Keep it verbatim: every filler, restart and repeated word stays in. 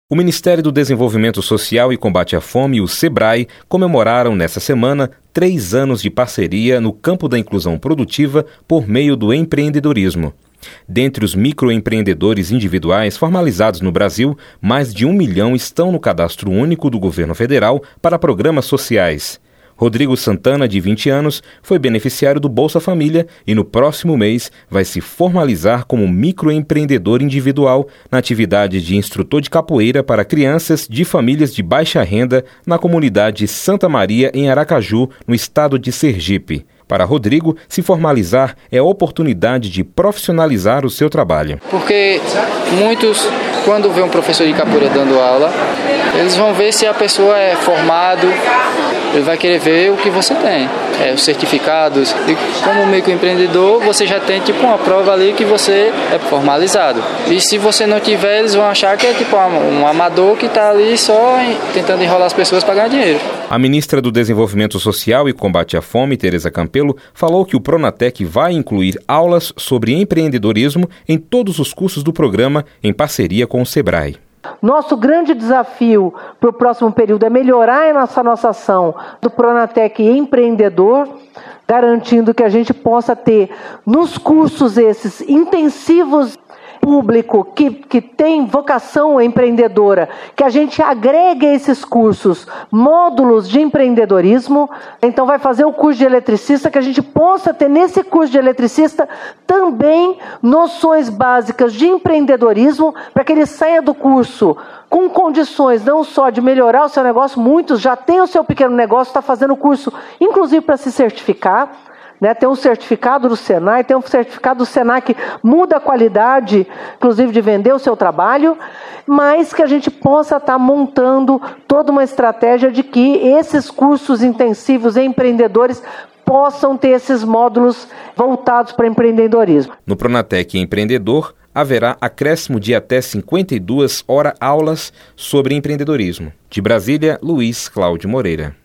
O Ministério do Desenvolvimento Social e Combate à Fome e o SEBRAE comemoraram nesta semana três anos de parceria no campo da inclusão produtiva por meio do empreendedorismo. Dentre os microempreendedores individuais formalizados no Brasil, mais de um milhão estão no cadastro único do governo federal para programas sociais. Rodrigo Santana, de vinte anos, foi beneficiário do Bolsa Família e no próximo mês vai se formalizar como microempreendedor individual na atividade de instrutor de capoeira para crianças de famílias de baixa renda na comunidade Santa Maria, em Aracaju, no estado de Sergipe. Para Rodrigo, se formalizar é a oportunidade de profissionalizar o seu trabalho. Porque muitos, quando vê um professor de capoeira dando aula, eles vão ver se a pessoa é formado, ele vai querer ver o que você tem, é, os certificados. E como microempreendedor, você já tem tipo uma prova ali que você é formalizado. E se você não tiver, eles vão achar que é tipo um amador que está ali só tentando enrolar as pessoas para ganhar dinheiro. A ministra do Desenvolvimento Social e Combate à Fome, Tereza Campelo, falou que o Pronatec vai incluir aulas sobre empreendedorismo em todos os cursos do programa, em parceria com o SEBRAE. Nosso grande desafio para o próximo período é melhorar essa nossa ação do Pronatec empreendedor, garantindo que a gente possa ter nos cursos esses intensivos público que, que tem vocação empreendedora, que a gente agregue a esses cursos módulos de empreendedorismo. Então vai fazer o curso de eletricista, que a gente possa ter nesse curso de eletricista também noções básicas de empreendedorismo, para que ele saia do curso com condições não só de melhorar o seu negócio, muitos já têm o seu pequeno negócio, está fazendo o curso inclusive para se certificar. Né, tem um certificado do Senai, tem um certificado do Senai que muda a qualidade, inclusive de vender o seu trabalho, mas que a gente possa estar montando toda uma estratégia de que esses cursos intensivos em empreendedores possam ter esses módulos voltados para empreendedorismo. No Pronatec Empreendedor, haverá acréscimo de até cinquenta e duas horas aulas sobre empreendedorismo. De Brasília, Luiz Cláudio Moreira.